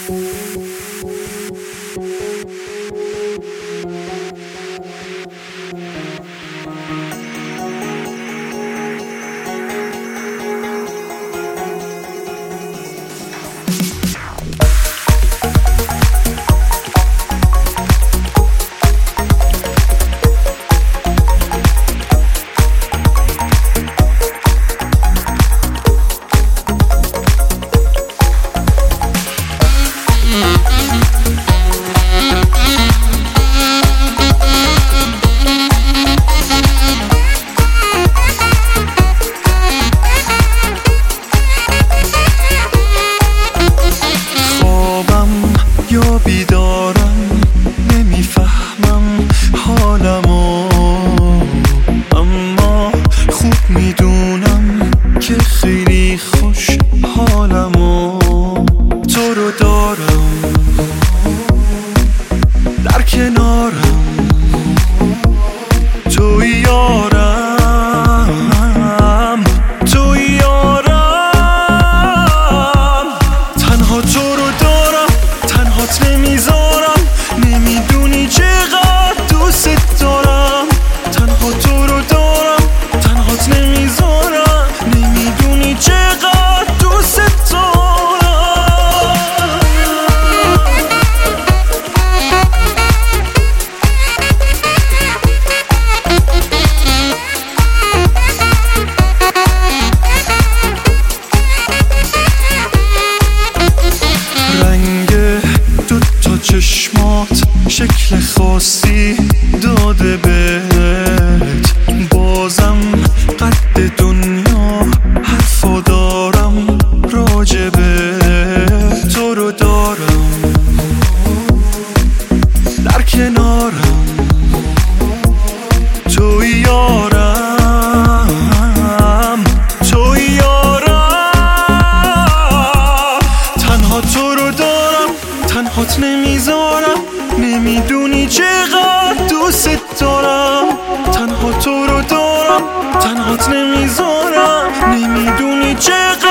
بیدارم نمیفهمم حالمو، اما خوب میدونم که خیلی خوش حالمو. تو رو دارم در کنارم، توی یارم، توی یارم. تنها تو رو دارم، تنهات نمیذارم، نمیدونی چقدر دوست دارم. تنها تو رو دارم، تنهات نمیذارم، نمیدونی چقدر دوست دارم. رنگ دوتا چشمات شکل خاصی داده بهت، بازم قد دنیا حرفا دارم راجبه. تو رو دارم در کنارم، توی یارم، توی یارم. تنها تو رو دارم، تنهات نمیذارم، نمیدونی چقدر دوست دارم. تنها تو رو دارم، تنهات نمیذارم، نمیدونی چقدر